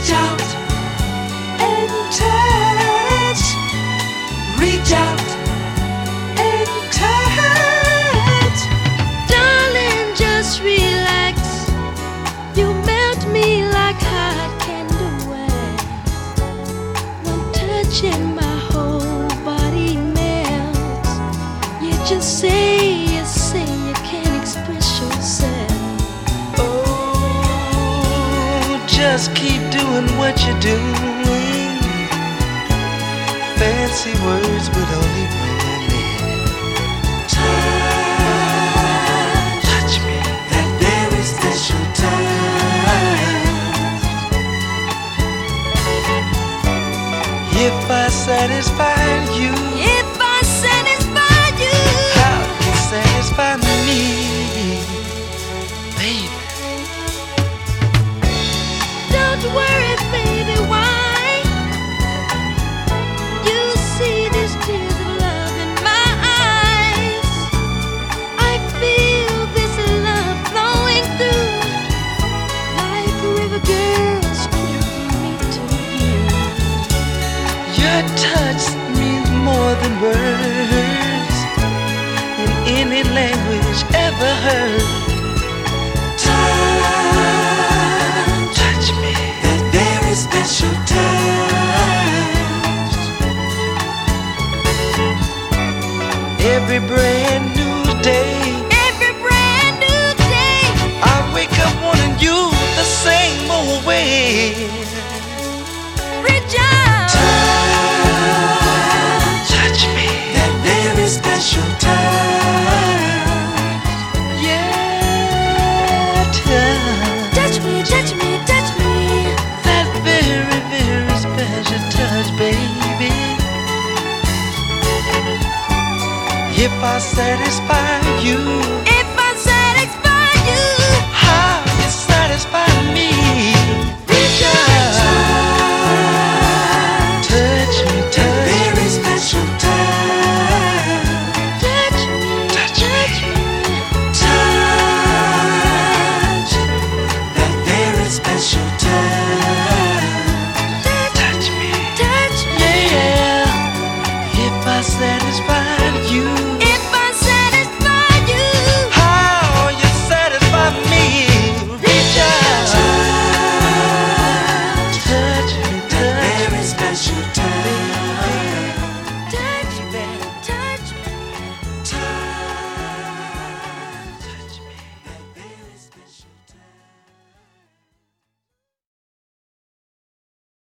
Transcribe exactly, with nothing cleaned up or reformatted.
reach out and touch, reach out and touch. Darling, just relax. You melt me like hot candle wax. One touch and my whole body melts. You just say, you say you can't express yourself. Just keep doing what you're doing. Fancy words would only ruin it. Touch, touch me, that very special touch. If I satisfied you, If I satisfy you, how can you satisfy me, baby? don't worry, baby, why? You see these tears of love in my eyes. I feel this love flowing through, like a river, girl, straight from me to you. Your touch means more than words in any language ever heard. Touch, touch me, that very special touch. Every brand new day, Every brand new day, I wake up wanting you the same old way. reach out. Touch, touch me, that very special touch. Yeah, touch, Touch me, touch me, touch me. that very, very special touch, baby. If I satisfy